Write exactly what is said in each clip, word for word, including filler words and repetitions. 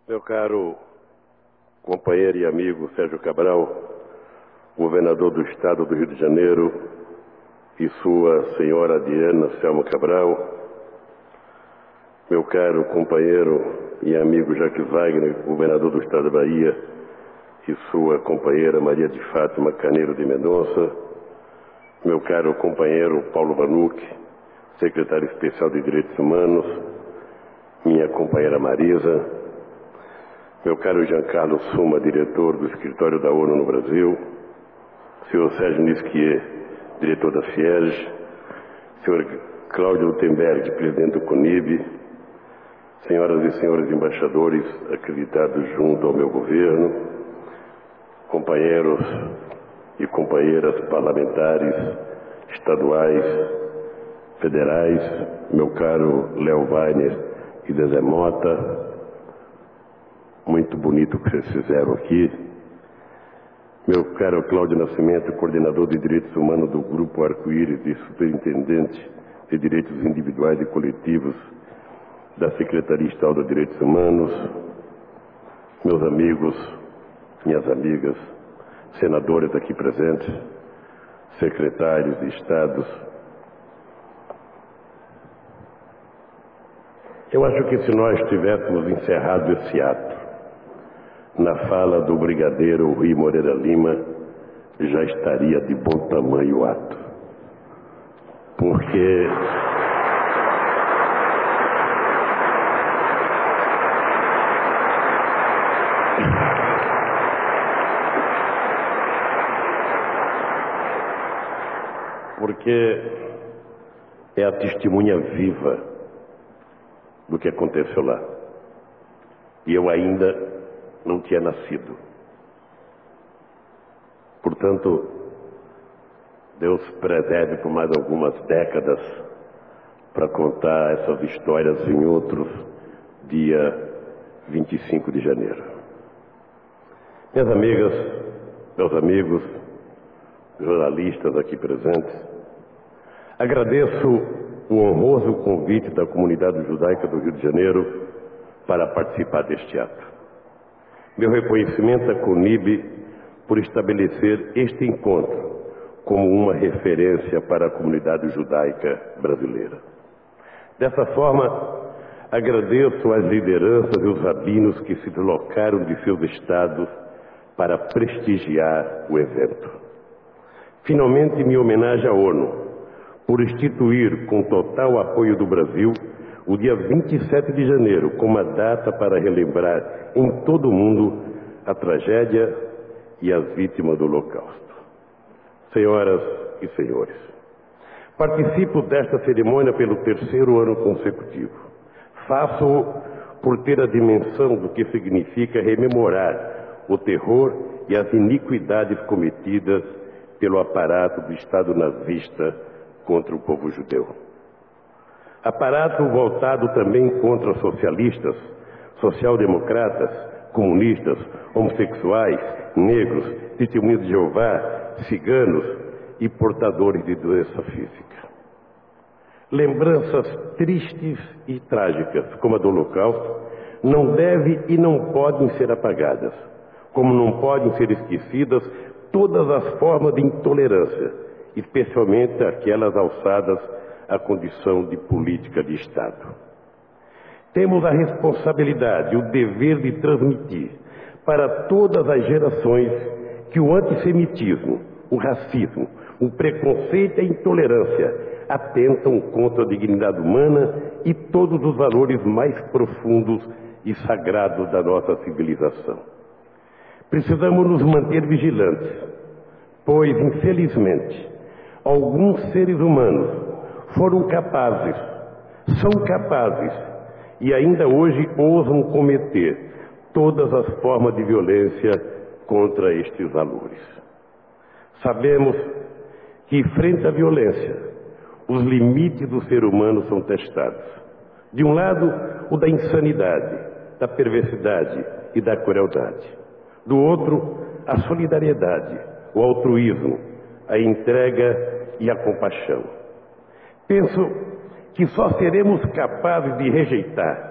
Meu caro companheiro e amigo Sérgio Cabral, governador do Estado do Rio de Janeiro, e sua senhora Diana Selma Cabral, meu caro companheiro e amigo Jacques Wagner, governador do Estado da Bahia, e sua companheira Maria de Fátima Caneiro de Mendonça, meu caro companheiro Paulo Vanucci, secretário especial de Direitos Humanos, minha companheira Marisa, meu caro Giancarlo Suma, diretor do Escritório da ONU no Brasil, senhor Sérgio Nisquier, diretor da Fierj, senhor Cláudio Utenberg, presidente do CONIB, senhoras e senhores embaixadores acreditados junto ao meu governo, companheiros e companheiras parlamentares, estaduais, federais, meu caro Léo Weiner e Zezé Mota, muito bonito o que vocês fizeram aqui. Meu caro Cláudio Nascimento, coordenador de Direitos Humanos do Grupo Arco-Íris e superintendente de Direitos Individuais e Coletivos da Secretaria Estadual de Direitos Humanos, meus amigos, minhas amigas, senadores aqui presentes, secretários de estados. Eu acho que se nós tivéssemos encerrado esse ato na fala do brigadeiro Rui Moreira Lima, já estaria de bom tamanho o ato. Porque porque é a testemunha viva do que aconteceu lá. E eu ainda não tinha nascido. Portanto, Deus preserve por mais algumas décadas para contar essas histórias em outros dia vinte e cinco de janeiro. Minhas amigas, meus amigos, jornalistas aqui presentes, agradeço o honroso convite da comunidade judaica do Rio de Janeiro para participar deste ato. Meu reconhecimento à CONIB por estabelecer este encontro como uma referência para a comunidade judaica brasileira. Dessa forma, agradeço às lideranças e os rabinos que se deslocaram de seus estados para prestigiar o evento. Finalmente, minha homenagem à ONU por instituir, com total apoio do Brasil, o dia vinte e sete de janeiro como a data para relembrar em todo o mundo a tragédia e as vítimas do Holocausto. Senhoras e senhores, participo desta cerimônia pelo terceiro ano consecutivo. Faço-o por ter a dimensão do que significa rememorar o terror e as iniquidades cometidas pelo aparato do Estado nazista contra o povo judeu. Aparato voltado também contra socialistas, social-democratas, comunistas, homossexuais, negros, testemunhas de Jeová, ciganos e portadores de doença física. Lembranças tristes e trágicas, como a do Holocausto, não devem e não podem ser apagadas, como não podem ser esquecidas todas as formas de intolerância, especialmente aquelas alçadas à condição de política de Estado. Temos a responsabilidade e o dever de transmitir para todas as gerações que o antissemitismo, o racismo, o preconceito e a intolerância atentam contra a dignidade humana e todos os valores mais profundos e sagrados da nossa civilização. Precisamos nos manter vigilantes, pois, infelizmente, alguns seres humanos foram capazes, são capazes e ainda hoje ousam cometer todas as formas de violência contra estes valores. Sabemos que, frente à violência, os limites do ser humano são testados. De um lado, o da insanidade, da perversidade e da crueldade. Do outro, a solidariedade, o altruísmo, a entrega e a compaixão. Penso que só seremos capazes de rejeitar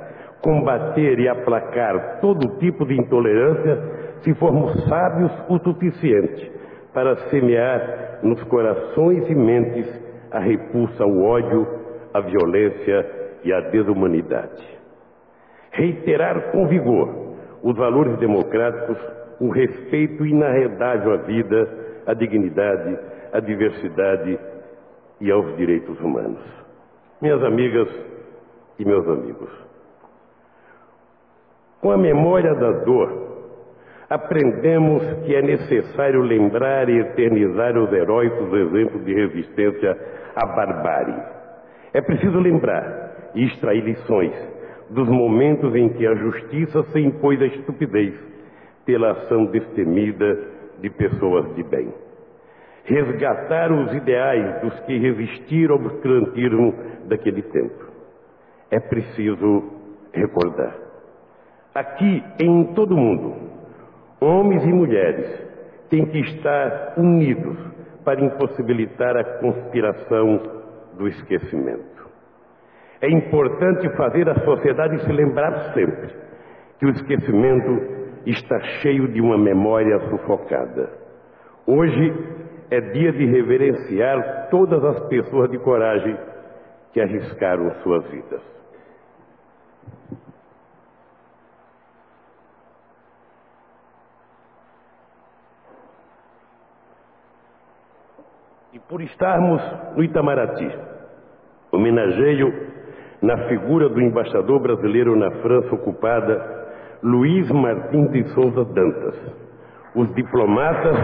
combater e aplacar todo tipo de intolerância se formos sábios o suficiente para semear nos corações e mentes a repulsa ao ódio, a violência e a desumanidade. Reiterar com vigor os valores democráticos, o respeito inarredável à vida, à dignidade, à diversidade e aos direitos humanos. Minhas amigas e meus amigos, com a memória da dor, aprendemos que é necessário lembrar e eternizar os heróicos exemplos de resistência à barbárie. É preciso lembrar e extrair lições dos momentos em que a justiça se impôs à estupidez pela ação destemida de pessoas de bem. Resgatar os ideais dos que resistiram ao obscurantismo daquele tempo. É preciso recordar. Aqui, em todo o mundo, homens e mulheres têm que estar unidos para impossibilitar a conspiração do esquecimento. É importante fazer a sociedade se lembrar sempre que o esquecimento está cheio de uma memória sufocada. Hoje é dia de reverenciar todas as pessoas de coragem que arriscaram suas vidas. E por estarmos no Itamaraty, homenageio na figura do embaixador brasileiro na França ocupada, Luiz Martins de Souza Dantas, os diplomatas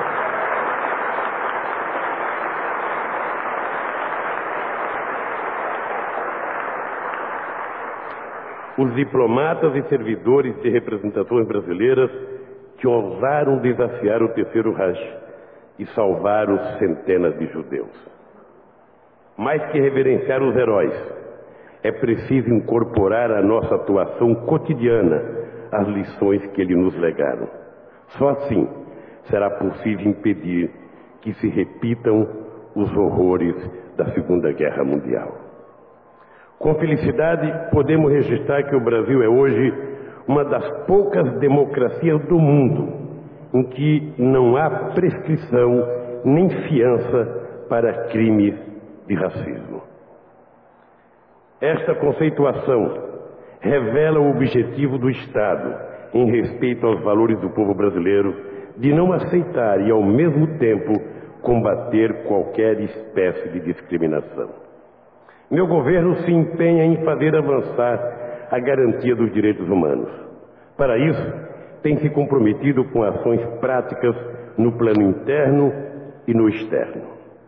os diplomatas e servidores de representações brasileiras que ousaram desafiar o terceiro Reich e salvaram centenas de judeus. Mais que reverenciar os heróis, é preciso incorporar à nossa atuação cotidiana as lições que eles nos legaram. Só assim será possível impedir que se repitam os horrores da Segunda Guerra Mundial. Com felicidade, podemos registrar que o Brasil é hoje uma das poucas democracias do mundo em que não há prescrição nem fiança para crimes de racismo. Esta conceituação revela o objetivo do Estado, em respeito aos valores do povo brasileiro, de não aceitar e, ao mesmo tempo, combater qualquer espécie de discriminação. Meu governo se empenha em fazer avançar a garantia dos direitos humanos. Para isso, tem se comprometido com ações práticas no plano interno e no externo.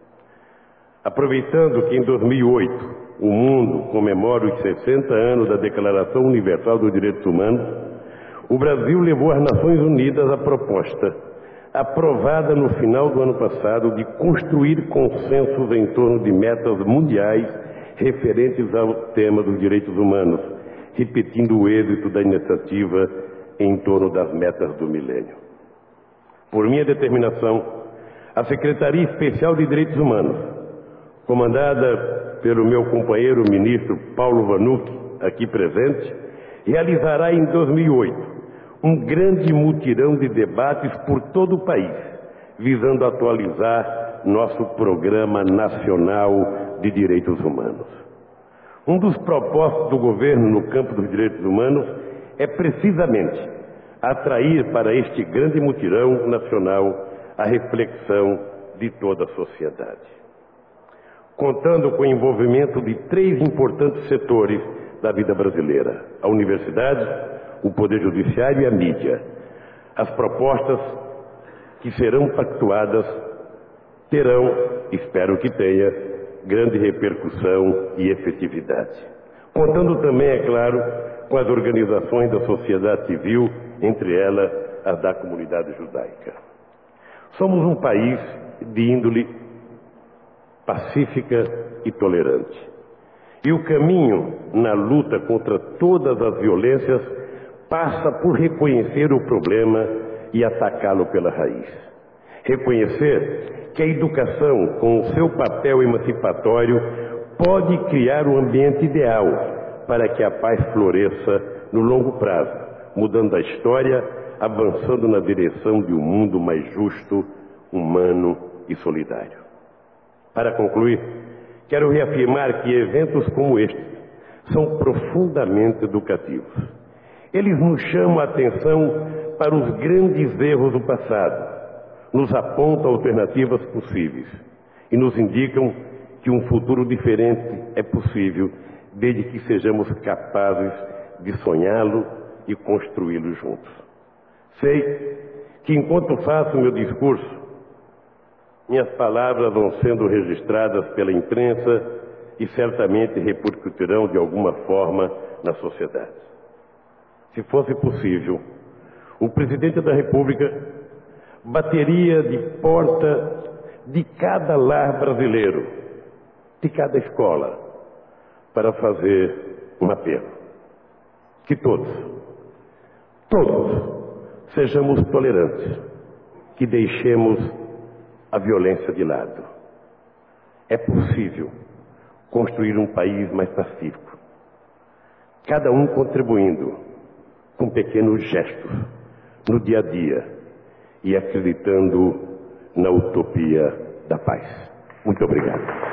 Aproveitando que em dois mil e oito o mundo comemora os sessenta anos da Declaração Universal dos Direitos Humanos, o Brasil levou às Nações Unidas a proposta, aprovada no final do ano passado, de construir consensos em torno de metas mundiais referentes ao tema dos direitos humanos, repetindo o êxito da iniciativa em torno das metas do milênio. Por minha determinação, a Secretaria Especial de Direitos Humanos, comandada pelo meu companheiro ministro Paulo Vanucchi, aqui presente, realizará em dois mil e oito um grande mutirão de debates por todo o país, visando atualizar nosso Programa Nacional de Direitos Humanos. Um dos propósitos do governo no campo dos direitos humanos é precisamente atrair para este grande mutirão nacional a reflexão de toda a sociedade. Contando com o envolvimento de três importantes setores da vida brasileira: a universidade, o Poder Judiciário e a mídia. As propostas que serão pactuadas terão, espero que tenha, grande repercussão e efetividade. Contando também, é claro, com as organizações da sociedade civil, entre elas as da comunidade judaica. Somos um país de índole pacífica e tolerante. E o caminho na luta contra todas as violências passa por reconhecer o problema e atacá-lo pela raiz. Reconhecer que a educação, com o seu papel emancipatório, pode criar o ambiente ideal para que a paz floresça no longo prazo, mudando a história, avançando na direção de um mundo mais justo, humano e solidário. Para concluir, quero reafirmar que eventos como este são profundamente educativos. Eles nos chamam a atenção para os grandes erros do passado, nos apontam alternativas possíveis e nos indicam que um futuro diferente é possível, desde que sejamos capazes de sonhá-lo e construí-lo juntos. Sei que enquanto faço meu discurso, minhas palavras vão sendo registradas pela imprensa e certamente repercutirão de alguma forma na sociedade. Se fosse possível, o presidente da República bateria de porta de cada lar brasileiro, de cada escola, para fazer um apelo. Que todos, todos, sejamos tolerantes, que deixemos a violência de lado. É possível construir um país mais pacífico, cada um contribuindo com pequenos gestos no dia a dia e acreditando na utopia da paz. Muito obrigado.